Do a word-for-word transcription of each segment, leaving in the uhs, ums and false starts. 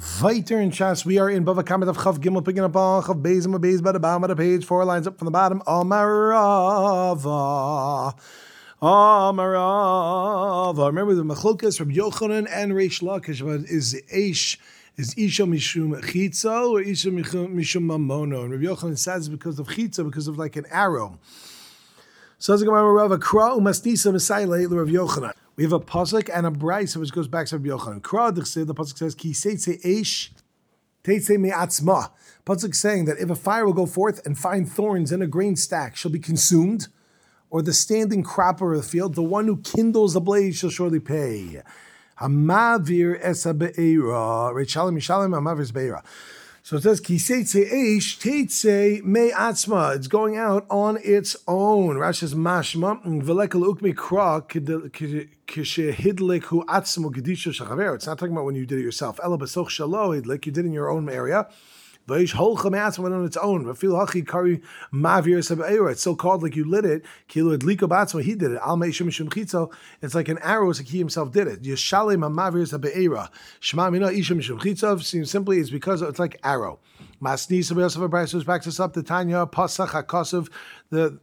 Viter and Shas, we are in Bava Kamat of Chav Gimel, picking up on Chav Beis and Beis by the bottom of the page, four lines up from the bottom. Amarava. Amarava. Remember the Machlokas from Yochanan and Reish Lakish, but is Eish, is Isha Mishum Chitza or Isha Mishum Mamono? And Rabbi Yochanan says because of Chitza, because of like an arrow. So the Gemara Rav Kra umasnisa Messiah Rav Yochanan. We have a pasuk and a brayso which goes back to Rabbi Yochanan. Kra, the pasuk says ki seitze eish teitze me'atzma. Pasuk saying that if a fire will go forth and find thorns in a grain stack, shall be consumed, or the standing cropper of the field, the one who kindles the blaze shall surely pay. Hamavir esa be'era. Rechalim mishalim hamavir es be'era. So it says, Ki seitze eish, teitze me'atzma. It's going out on its own. Rashi says, Mashma, v'lekel ukmi kra, k'shehidlik hu atzmo gedisha shachaver. It's not talking about when you did it yourself. Ela b'soch shalo hidlik, you did it in your own area. V'yish holcha me'atzma went on its own. V'fil hachi kari mavir sabe'era. It's so called like you lit it. Kilo idliko b'atzma, he did it. Al me'ishim mishum chitzo. It's like an arrow, it's like he himself did it. Yeshalim mavir sabe'era. Shema mina ishim mishum chitzo. Seems simply it's because it's like arrow. Masni sabe'yosef abrayos backs us up. The Tanya pasach hakosov. The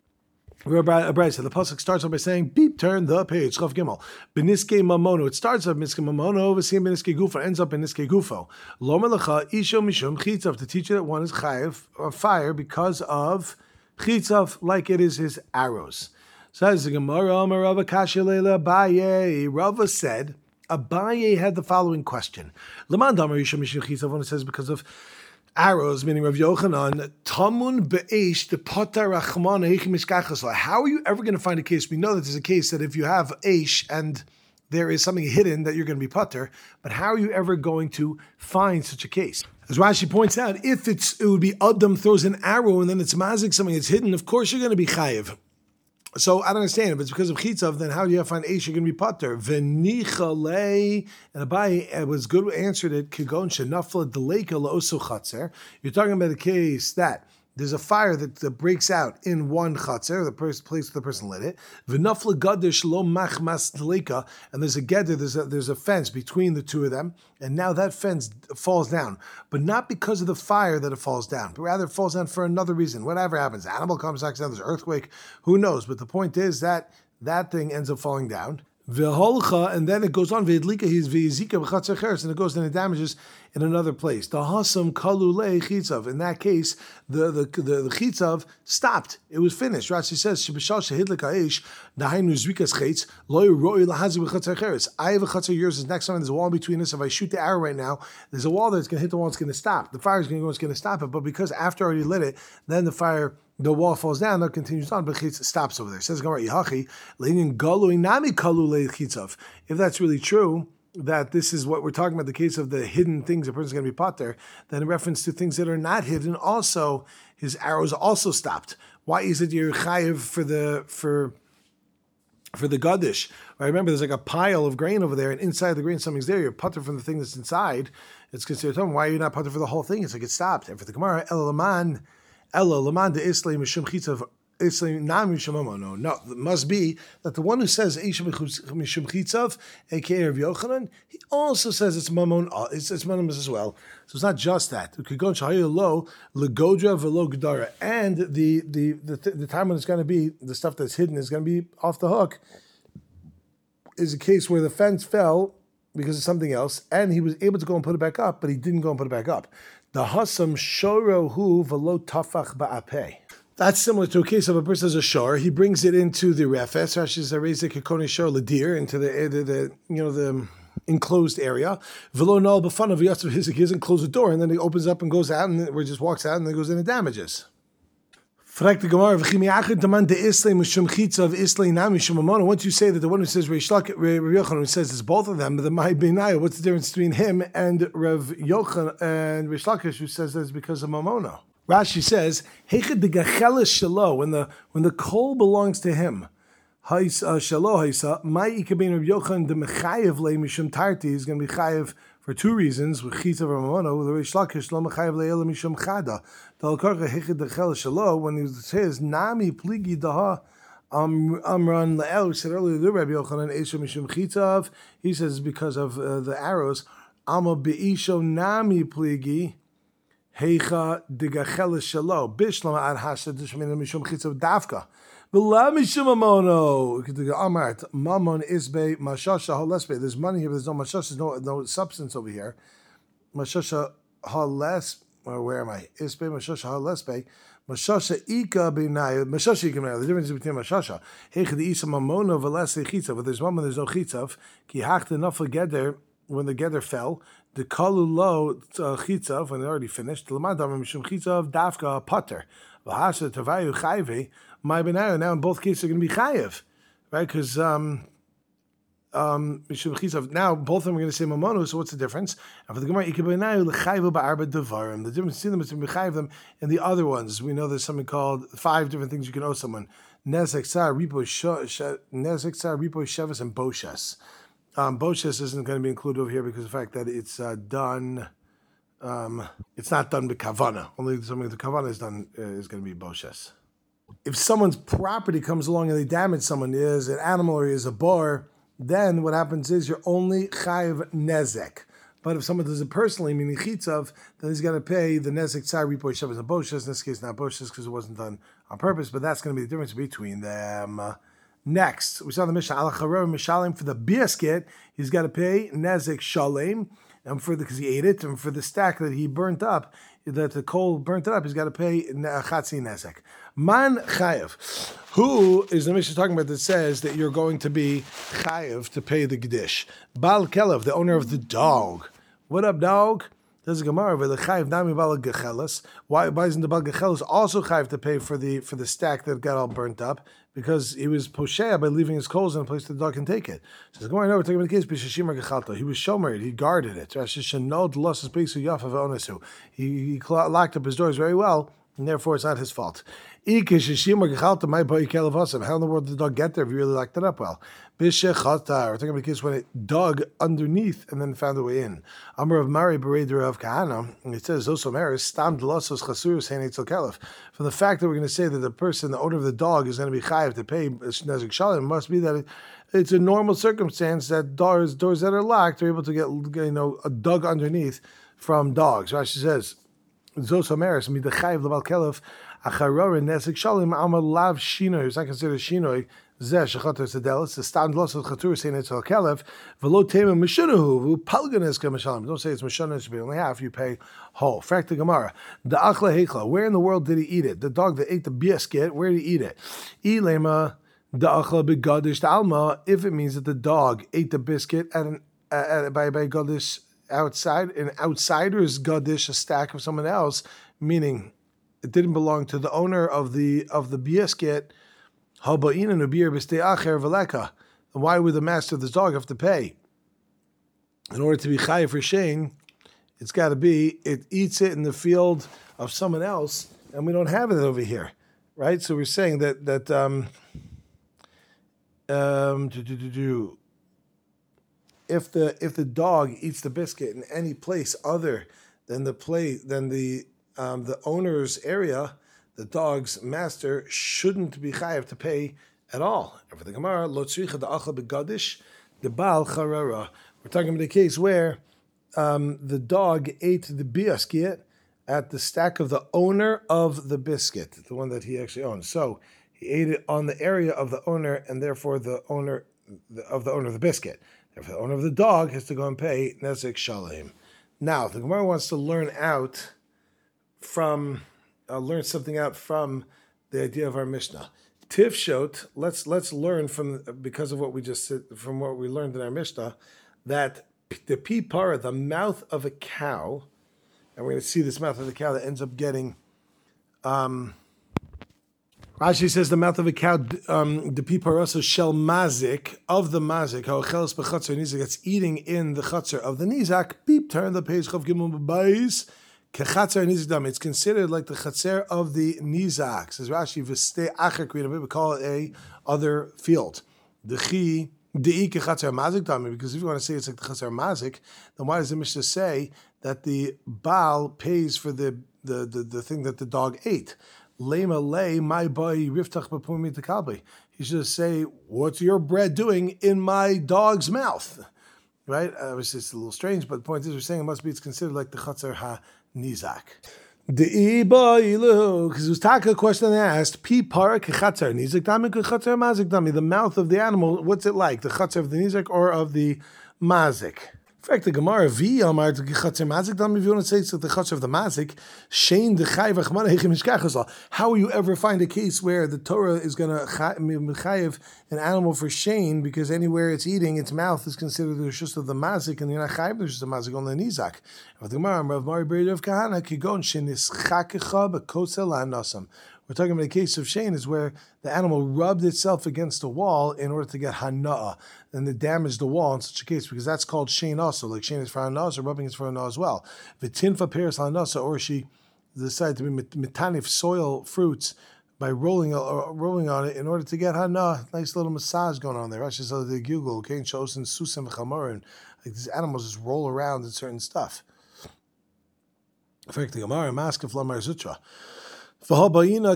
The pasuk starts off by saying, "Beep, turn the page." Chav Gimel. Beniske mamono. It starts off Beniske mamono. V'siyim Beniske gufo. Ends up Beniske gufo. Lo melacha isho mishum chitzav. To teach you that one is chayiv of fire because of chitzav, like it is his arrows. Says the Gemara. Rava kasha leila Abaye. Rava said, Abaye had the following question: Leman damar isho mishum chitzav. When it says because of arrows, meaning Rav Yochanan, Tamun be'esh the potar rachman heichim mishkachas. How are you ever going to find a case? We know that there's a case that if you have eish and there is something hidden that you're going to be potter, but how are you ever going to find such a case? As Rashi points out, if it's it would be Adam throws an arrow and then it's mazik, something that's hidden, of course you're going to be chayiv. So I don't understand. If it's because of chitzav, then how do you find eish? You're going to be potter. V'nichalei, and Abaye was good who answered it. Kigon shenafla deleka la'osu chatzer. You're talking about a case that there's a fire that, that breaks out in one chatzer, the place where the person lit it. V'nafla gadish lo machmas deleka, and there's a gather, there's a there's a fence between the two of them, and now that fence falls down, but not because of the fire that it falls down, but rather it falls down for another reason. Whatever happens, animal comes down, there's an earthquake, who knows? But the point is that that thing ends up falling down. V'holcha, and then it goes on. V'idlika, he's v'yizika b'chatzer cheres, and it goes and it damages in another place. The hasam kalulei chitzav. In that case, the the the, the chitzav stopped. It was finished. Rashi says shebishal shehidlik ha'esh nahainu zvikas chetz lo yiroi lahazi b'chatzer cheres. I have a chatzer, yours is next time. There's a wall between us. If I shoot the arrow right now, there's a wall that's going to hit the wall. It's going to stop. The fire is going to go. It's going to stop it. But because after I already lit it, then the fire. The wall falls down, that continues on, but it stops over there. It says, if that's really true, that this is what we're talking about, the case of the hidden things a person's going to be potter, then in reference to things that are not hidden, also, his arrows also stopped. Why is it you're chayiv for the, for, for the gadish? I remember there's like a pile of grain over there, and inside the grain something's there, you're putter from the thing that's inside, it's considered, why are you not putter for the whole thing? It's like it stopped. And for the Gemara, El Laman, Ella Laman de Islay Mishum Chitzav Islay Nam Mishum Amono. No, it must be that the one who says Isha Mishum Chitzav, aka Rav Yochanan, he also says it's Mamon. It's it's Mamon as well. So it's not just that. Ukigon Shahayil Lo Legodra Velo Gedara, and the the the the time when it's going to be the stuff that's hidden is going to be off the hook. Is a case where the fence fell because of something else, and he was able to go and put it back up, but he didn't go and put it back up. The hasam shorohu velo tafach ba'apeh. That's similar to a case of a person has a shor. He brings it into the refes. Rashi says, "Raise the kekone shor ledir into the, the the you know the enclosed area." Velo nol b'fanav yatzav hizik. He doesn't close the door, and then he opens up and goes out, and or just walks out, and then goes in and damages. Once you say that the one who says Reish Lakish, Rav Yochanan, who says it's both of them, the Mahai Beinaya, what's the difference between him and Rav Yochanan and Reish Lakish, who says that it's because of Mamono? Rashi says, when the when the coal belongs to him, he's going to be chayiv for two reasons. With Chitzav Mamono, the Reish Lakish lo mechayev le'ela mishum chada. When he says Nami pligi daha Amran le'el, said earlier the Rabbi Yochanan Esha mishum chitzav. He says because of uh, the arrows. Amo be'isho nami pligi. Heicha digachelis shalo bishlam ad hasha dishmina mishum chitzav davka. V'la mishum mamono. Amart mamon isbe mashasha halesbe. There's money here, but there's no mashasha. There's no no substance over here. Mashasha hales. Where am I? Isbe mashasha halesbe. Mashasha ika b'nai. Mashasha ika b'nai. The difference between mashasha. Heicha di isa mamono v'les chitzav. But there's mamon. There's no chitzav. Ki hachta nafla geder. When the gather fell, the kalu lo chitzav, when they already finished, l'madam mishum chitzav dafka pater, v'hasha tavayu chayve, my benayu. Now in both cases are going to be chayev, right? Because um, um, mishum chitzav. Now both of them are going to say mamono. So what's the difference? And for the gemara, ikabenayu l'chayvu ba'arba devarim. The difference between them is to be chayev them in the other ones. We know there's something called five different things you can owe someone: nezek tzar, ripo, nezek tzar, ripo, sheves, and boshes. Um, Boshes isn't going to be included over here because of the fact that it's uh, done, um, it's not done with kavana. Only something with the kavana is done uh, is going to be Boshes. If someone's property comes along and they damage someone, is an animal or is a bar, then what happens is you're only chayiv nezek. But if someone does it personally, meaning chitzav, then he's got to pay the nezek tzar ripoy shavas and Boshes. In this case, not Boshes because it wasn't done on purpose, but that's going to be the difference between them. Uh, Next, we saw the Mishnah al charer mishalim for the biscuit. He's got to pay nezek shalem, and for the because he ate it, and for the stack that he burnt up, that the coal burnt it up, he's got to pay chatzi nezek. Man chayev, who is the Mishnah talking about that says that you're going to be chayev to pay the gedish? Bal kelev, the owner of the dog. What up, dog? There's a Gemara where the chayiv nami bal gechelas. Why? Why isn't the bal gechelas also chayiv to pay for the for the stack that got all burnt up? Because he was poshea by leaving his coals in a place that the dog can take it. So going over talking about the case, b'shishimar gechalto. He was shomer, he guarded it. He, he locked up his doors very well, and therefore it's not his fault. How in the world did the dog get there if you really locked it up well? We're talking about the case when it dug underneath and then found a way in. Amar of Mari Bereder of Kahana, and it says, from the fact that we're going to say that the person, the owner of the dog, is going to be chayiv to pay nezek shalom, must be that it, it's a normal circumstance that doors doors that are locked are able to get, you know, dug underneath from dogs. Rashi says, Zosomeris, mi the chayiv lebal kelev, acharor nezek shalom, amar lav shinoy, it's not considered shinoy, zeh shechater sedelis, the stand loss of chatur saying it's al kelev, velo tema mishunahu, vu palganes kemashalim. Don't say it's mishunahu, it should be only half, you pay whole. Fact the Gemara, the achla hechla, where in the world did he eat it? The dog that ate the biscuit, where did he eat it? Ilema, the achla begadish alma, if it means that the dog ate the biscuit at an, uh, by, by gadish outside, an outsider's gadish, a stack of someone else, meaning it didn't belong to the owner of the of the biscuit. Why would the master of the dog have to pay? In order to be chayiv for shein, it's got to be, it eats it in the field of someone else, and we don't have it over here, right? So we're saying that, that um, um, do, do, do, do. if the if the dog eats the biscuit in any place other than the play than the um, the owner's area, the dog's master shouldn't be chayav to pay at all. And for the Gemara, lo tzricha da'achal begadish gebal charara. We're talking about a case where um, the dog ate the biscuit at the stack of the owner of the biscuit, the one that he actually owns. So he ate it on the area of the owner, and therefore the owner of the owner of the biscuit. Therefore, the owner of the dog has to go and pay nezek shalem. Now, the Gemara wants to learn out from. Uh, learn something out from the idea of our Mishnah. Tifshot, let's let's learn from because of what we just said, from what we learned in our Mishnah, that the pipara, the mouth of a cow, and we're going to see this mouth of the cow that ends up getting. Um, Rashi says the mouth of a cow, um, the piparasa shel mazik of the mazik, how chelas b'chatzar nizak, that's eating in the chatzar of the nizak. Beep, turn the page. Chav gimel b'bayis. It's considered like the chatzer of the nizak. Says Rashi, v'stei acher kvina, we call it a other field. The chi dei kechatzer mazik dami, because if you want to say it's like the chatzer mazik, then why does the Mishnah say that the baal pays for the the, the, the thing that the dog ate? Lema lei my boy riftach b'pumi tekalbi. He should say, "What's your bread doing in my dog's mouth?" right? Uh, obviously, it's a little strange, but the point is, we're saying it must be, it's considered like the chatzar ha-nizak. The because it was taka question they asked, Pi para kechatzar nizak dami kechatzar mazik dami. The mouth of the animal, what's it like? The chatzar of the nizak or of the mazik? In fact, the Gemara V Amar the chatzar mazik dami. If you want to say it's the chatzar of the mazik, shein the chayv achmana hechim mishkachasal. How will you ever find a case where the Torah is going to mechayev an animal for shein because anywhere it's eating, its mouth is considered the rishus of the mazik, and you're not chayev the rishus of the mazik on the nizak. But the Gemara Rav Mari Ber Rav Kahana kigon shenischakecha bekosel la'anasam. We're talking about a case of shein is where the animal rubbed itself against the wall in order to get hana'ah, and it damaged the wall in such a case, because that's called shein also. Like shein is for hana'ah, so rubbing is for hana'ah as well. V'tinfa peres hana'ah, or she decided to be mitanif soil fruits by rolling or rolling on it in order to get hana'ah. Nice little massage going on there. Rashi says the Google, okay, shows in susim v'chamarin. Like these animals just roll around in certain stuff. In fact, the Gemara Maskef Lamar Zutra. But we need there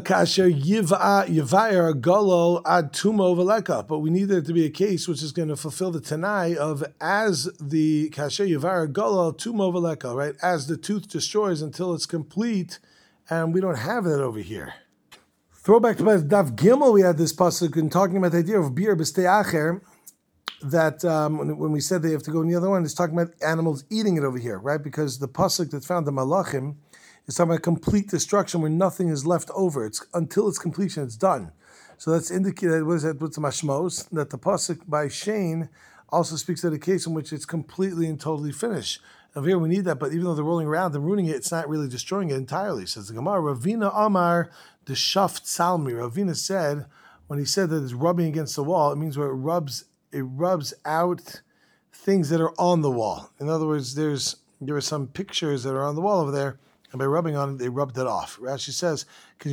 to be a case which is going to fulfill the Tanai of as the kasher yivara golo tumo veleka, right? As the tooth destroys until it's complete, and we don't have that over here. Throwback to Daf Gimel, we had this pasuk in talking about the idea of bir b'stei acher, that um, when, when we said they have to go in the other one, it's talking about animals eating it over here, right? Because the pasuk that's found in Malachim is talking about complete destruction where nothing is left over. It's until its completion, it's done. So that's indicated. What is that? What's the mashmos? That the pasuk by Shane also speaks of a case in which it's completely and totally finished. Over here we need that, but even though they're rolling around and ruining it, it's not really destroying it entirely. Says the Gemara, Ravina Amar the Shaft Salmi. Ravina said when he said that it's rubbing against the wall, it means where it rubs. It rubs out things that are on the wall. In other words, there's there are some pictures that are on the wall over there, and by rubbing on it, they rubbed it off. Rashi says,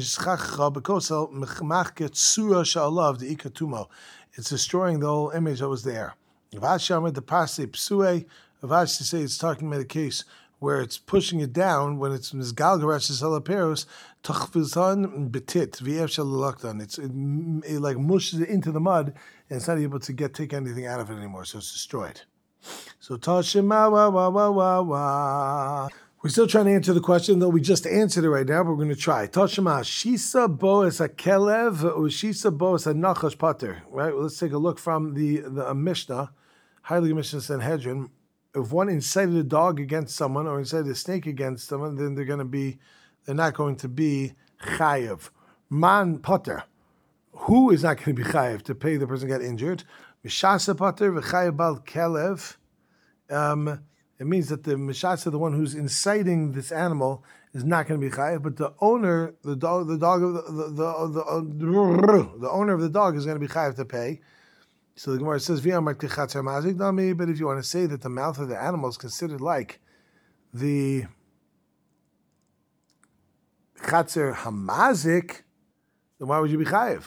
it's destroying the whole image that was there. Rashi say it's talking about a case where it's pushing it down when it's misgalgarash tachvizan betit v'yev. It's it, it like mushes it into the mud, and it's not able to get take anything out of it anymore, so it's destroyed. So Tashima wa wa wa wa wa. We're still trying to answer the question, though we just answered it right now, but we're going to try. Tashima shisa bo es a kelev or shisa bo es a nachash pater. Right. Well, let's take a look from the the Mishnah, highly Mishnah Sanhedrin. If one incited a dog against someone or incited a snake against someone, then they're going to be, they're not going to be chayev. Man pater, who is not going to be chayev to pay the person who got injured? Mishasa pater v'chayev bal kelev. Um, it means that the mishasa, the one who's inciting this animal, is not going to be chayev, but the owner, the dog, the dog of the the the, the, the, the owner of the dog is going to be chayev to pay. So the Gemara says, but if you want to say that the mouth of the animal is considered like the chatzer hamazik, then why would you be chayiv?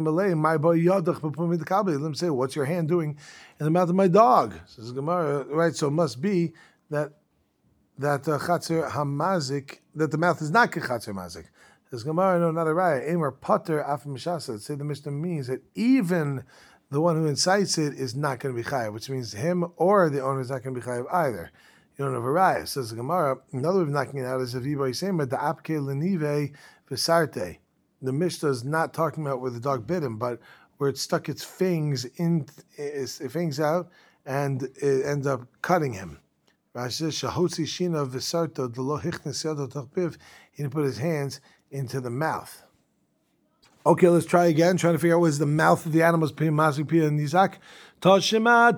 Let him say, what's your hand doing in the mouth of my dog? Says the Gemara, right? So it must be that that chatzer hamazik, that the mouth is not chatzer hamazik. Says Gemara, no, not a raya. Emer pater af mishasa. Say the Mishnah means that even the one who incites it is not going to be chayav, which means him or the owner is not going to be chayav either. You don't have a raya. Says the Gemara. Another way of knocking it out is if Yiboy Sema the apke lenive v'sarte. The Mishnah is not talking about where the dog bit him, but where it stuck its fangs in, its fangs out, and it ends up cutting him. Rashi says shahotzi shina v'sarto delo hichnes yado tachpiv. He didn't put his hands into the mouth. Okay, let's try again, trying to figure out what is the mouth of the animals, Pia, Mazik, Pia, and Nizak. Toshima,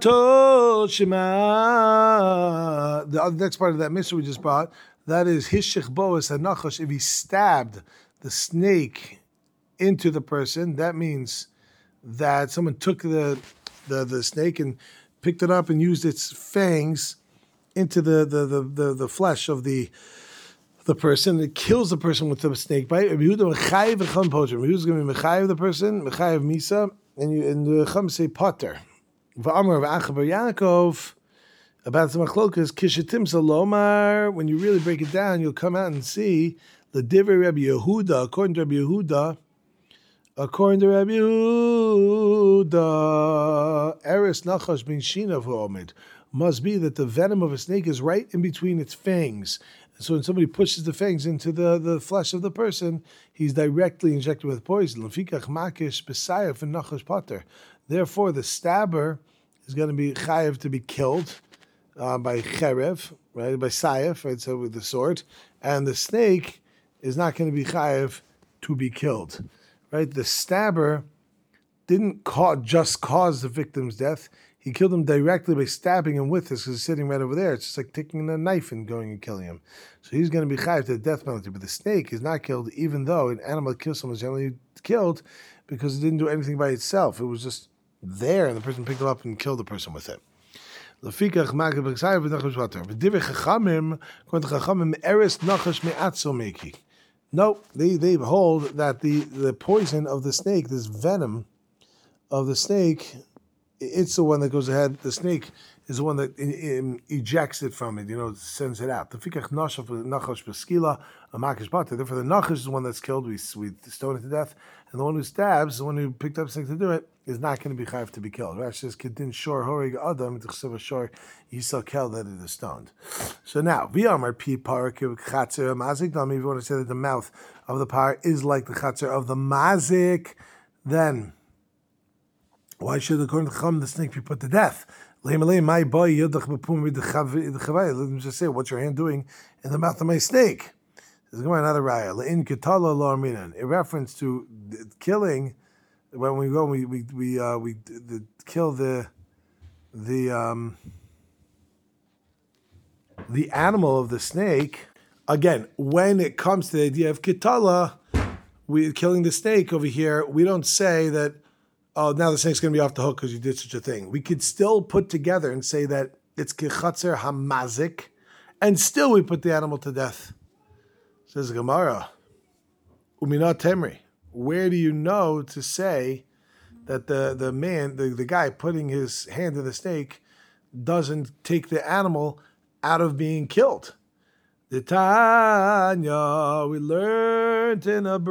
Toshima. The other next part of that mitzvah we just brought, that is Hishich Boas Hanachash. If he stabbed the snake into the person, that means that someone took the, the, the snake and picked it up and used its fangs into the, the, the, the, the flesh of the the person. It kills the person with the snake bite. Yehuda mechayev v'cham poter. Yehuda's going to be mechayev the person, mechayev misa, and you and the chum say poter. V'amar v'achabar Yaakov about the machlokas kishetim salomar. When you really break it down, you'll come out and see the divrei Rabbi Yehuda. According to Rabbi Yehuda, according to Rabbi Yehuda, eres nachash bin shina v'omid. must be that the venom of a snake is right in between its fangs. So when somebody pushes the fangs into the, the flesh of the person, he's directly injected with poison. Therefore, the stabber is going to be chayev to be killed uh, by cherev, right, by sayef, right, so with the sword, and the snake is not going to be chayev to be killed, right? The stabber didn't cause, just cause the victim's death. He killed him directly by stabbing him with this because he's sitting right over there. It's just like taking a knife and going and killing him. So he's going to be chayav to the death penalty. But the snake is not killed, even though an animal that kills someone is generally killed because it didn't do anything by itself. It was just there, and the person picked it up and killed the person with it. No, they, they hold that the, the poison of the snake, this venom of the snake, it's the one that goes ahead. The snake is the one that in, in, ejects it from it, you know, sends it out. Therefore, the nachash is the one that's killed. We we stone it to death, and the one who stabs, the one who picked up something to do it, is not going to be chayav to be killed. Rashi says, "Kedin shor horig adam t'chsev shor yisal kel that it is stoned." So now, v'amar pi parakiv chatzer mazik. If you want to say that the mouth of the par is like the chatzer of the mazik, then why should, according to Chum, the snake be put to death? Let me just say, what's your hand doing in the mouth of my snake? There's another raya. In reference to killing, when we go, we we we uh, we the, kill the the um, the animal of the snake. Again, when it comes to the idea of kitala, we killing the snake over here. We don't say that, oh, now the snake's going to be off the hook because you did such a thing. We could still put together and say that it's kechatzer hamazik, and still we put the animal to death. Says the Gemara, uminat temri. Where do you know to say that the, the man, the, the guy putting his hand in the snake doesn't take the animal out of being killed? The Tanya, we learned in a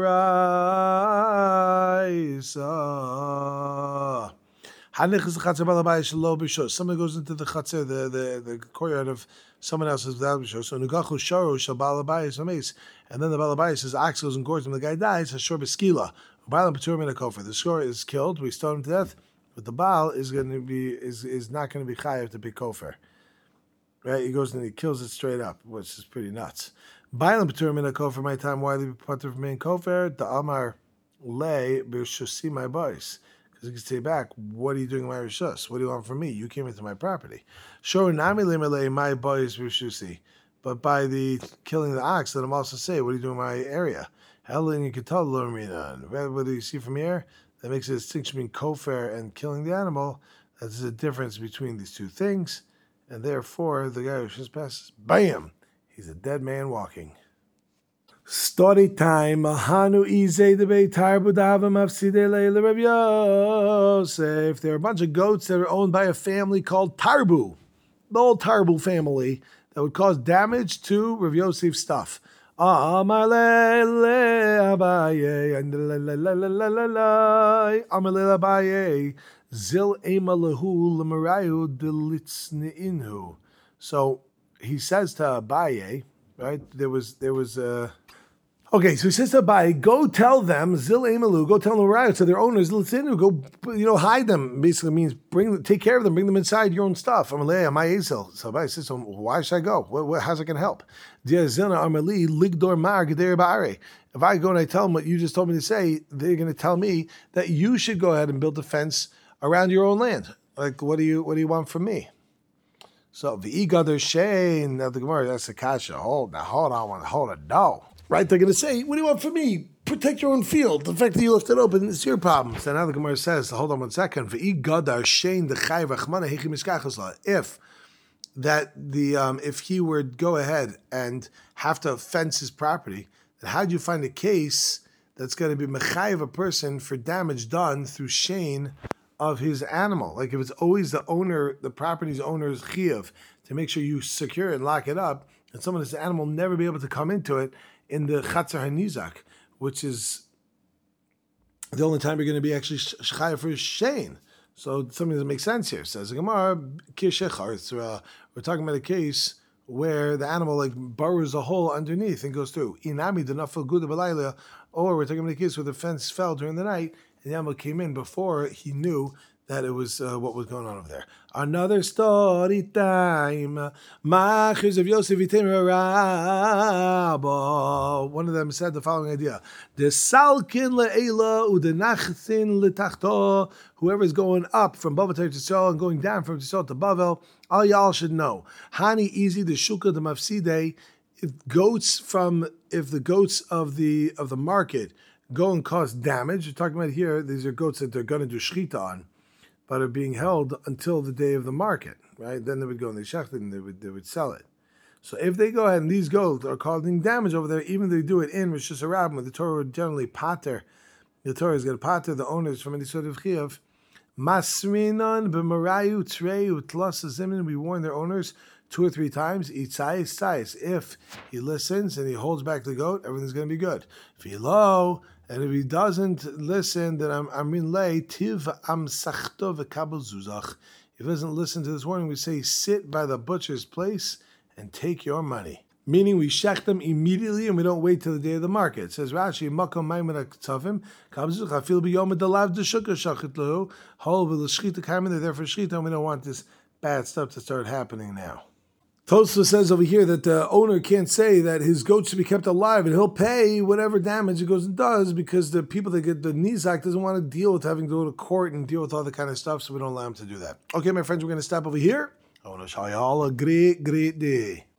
brayso. Someone goes into the chatzer, the, the, the courtyard of someone else's without bishos. So nugachu sharu shal balabayis ames, and then the balabayis says ox goes and gores him. The guy dies. Hashor beskila. Baal paturim in a kofer. The shor is killed. We stone him to death. But the baal is going to be is is not going to be chayav to be kofer. Right? He goes and he kills it straight up, which is pretty nuts. Baal paturim in a kofer. My time why they patur from being kofer. The amar lay b'shusi my boys. He can say back, what are you doing in my rishus? What do you want from me? You came into my property. Sure, nami lemele my boys rishusi. But by the killing the ox, let him also say, what are you doing in my area? Helen, you can tell whether you see from here, that makes a distinction between kofer and killing the animal. That's the difference between these two things. And therefore, the guy who just passes, bam, he's a dead man walking. Story time. Mahanu izay debei tarbu davam afsidei leila Rav Yosef. There are a bunch of goats that are owned by a family called Tarbu, the old Tarbu family, that would cause damage to Rav Yosef's stuff. Amalei Abaye and Amalei Abaye zil emalahu lemarayu delitzneinu. So he says to Abaye, right? There was there was a. Okay, so he says to Abaye, go tell them, Zil Emalu, go tell them right to their owners, Litzinu, go, you know, hide them. Basically means bring, take care of them, bring them inside your own stuff. Amalei, Amay Ezel. So Abaye says, so why should I go? What, what, how's it going to help? If I go and I tell them what you just told me to say, they're going to tell me that you should go ahead and build a fence around your own land. Like, what do you, what do you want from me? So the Igadar Shane of the Gemara, that's the kasha. Hold now, hold on, hold on, no. Right, they're going to say, what do you want from me? Protect your own field. The fact that you left it open, it's your problem. So now the Gemara says, hold on one second. If that the um, if he were to go ahead and have to fence his property, then how do you find a case that's going to be mechayev a person for damage done through shane of his animal? Like if it's always the owner, the property's owner's chiyuv to make sure you secure it and lock it up, and someone this animal will never be able to come into it in the Chatzer HaNizak, which is the only time you're going to be actually chayav for shane. So something doesn't make sense here. Says the Gemara, uh, we're talking about a case where the animal like burrows a hole underneath and goes through. Inami did not feel good about or we're talking about a case where the fence fell during the night and the animal came in before he knew that it was uh, what was going on over there. Another story time. Machers of Yosef Rabba. One of them said the following idea: the salkin le'ela udenachsin letachto. Whoever is going up from Bavel to Yisrael and going down from Yisrael to Bavel, all y'all should know. Hani easy the shuka the mafside. If goats from if the goats of the of the market go and cause damage, you're talking about here. These are goats that they're going to do shchita on, but are being held until the day of the market, right? Then they would go and they shechted and they would they would sell it. So if they go ahead and these goats are causing damage over there, even if they do it in Rosh Hashanah, where the Torah would generally pater, the Torah is going to pater the owners from any sort of chiyuv. Masrinon b'marayu treu tlas zimin. We warn their owners two or three times. Itzayis tzayis. If he listens and he holds back the goat, everything's going to be good. If he low. And if he doesn't listen, then I'm I'm in lay tiv am sachto v'kabel zuzach. If he doesn't listen to this warning, we say sit by the butcher's place and take your money. Meaning we shech them immediately and we don't wait till the day of the market. It says Rashi makom maimer ktavim kabel zuzach afil biyom delav deshukah shachit lahu hol v'l'shchita kamen. They're there for shchita, and we don't want this bad stuff to start happening now. Tosfos says over here that the owner can't say that his goat should be kept alive and he'll pay whatever damage it goes and does because the people that get the nizak doesn't want to deal with having to go to court and deal with all the kind of stuff, so we don't allow him to do that. Okay, my friends, we're going to stop over here. I want to show you all a great, great day.